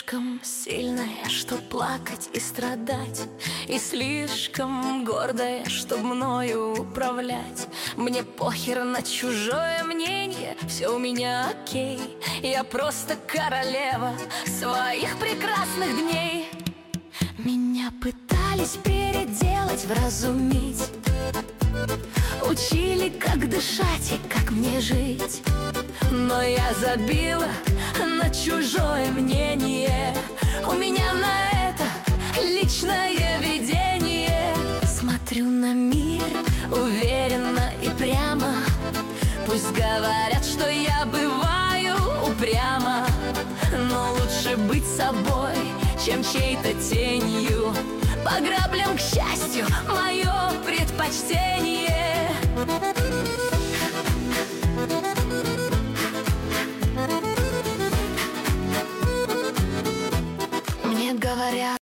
слишком сильная, чтоб плакать и страдать, и слишком гордая, чтоб мною управлять. Мне похер на чужое мнение, все у меня окей. Я просто королева своих прекрасных дней. Меня пытались переделать, вразумить, учили, как дышать и как мне жить. Но я забила на чужое мнение. У меня на это личное видение. Смотрю на мир уверенно и прямо. Пусть говорят, что я бываю упряма, но лучше быть собой, чем чьей-то тенью. По граблям, к счастью, мое предпочтение. Мне говорят,